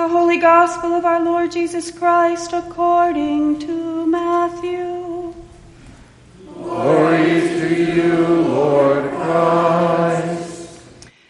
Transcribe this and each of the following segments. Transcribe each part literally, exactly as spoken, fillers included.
Holy Gospel of our Lord Jesus Christ according to Matthew. Glory to you, Lord Christ.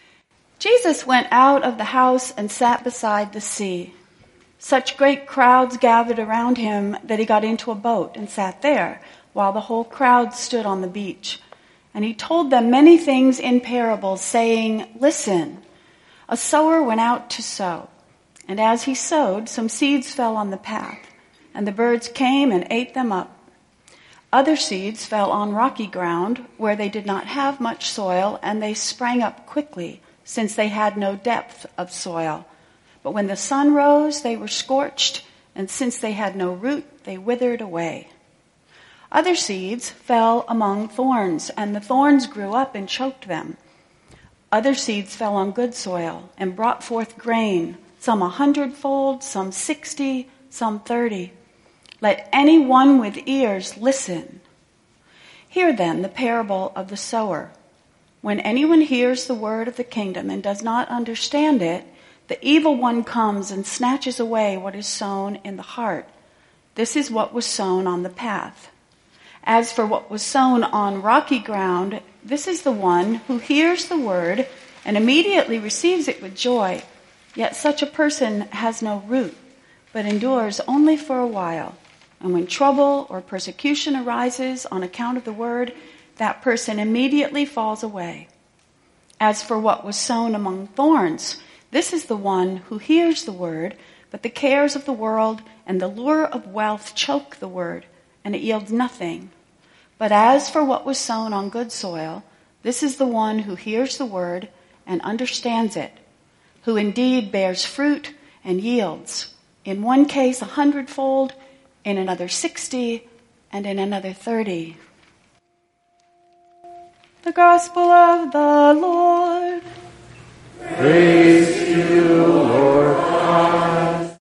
Jesus went out of the house and sat beside the sea. Such great crowds gathered around him that he got into a boat and sat there, while the whole crowd stood on the beach. And he told them many things in parables, saying, "Listen, a sower went out to sow. And as he sowed, some seeds fell on the path, and the birds came and ate them up. Other seeds fell on rocky ground, where they did not have much soil, and they sprang up quickly, since they had no depth of soil. But when the sun rose, they were scorched, and since they had no root, they withered away. Other seeds fell among thorns, and the thorns grew up and choked them. Other seeds fell on good soil and brought forth grain, some a hundredfold, some sixty, some thirty. Let anyone with ears listen. Hear then the parable of the sower. When anyone hears the word of the kingdom and does not understand it, the evil one comes and snatches away what is sown in the heart. This is what was sown on the path. As for what was sown on rocky ground, this is the one who hears the word and immediately receives it with joy. Yet such a person has no root, but endures only for a while. And when trouble or persecution arises on account of the word, that person immediately falls away. As for what was sown among thorns, this is the one who hears the word, but the cares of the world and the lure of wealth choke the word, and it yields nothing. But as for what was sown on good soil, this is the one who hears the word and understands it, who indeed bears fruit and yields, in one case a hundredfold, in another sixty, and in another thirty. The Gospel of the Lord. Praise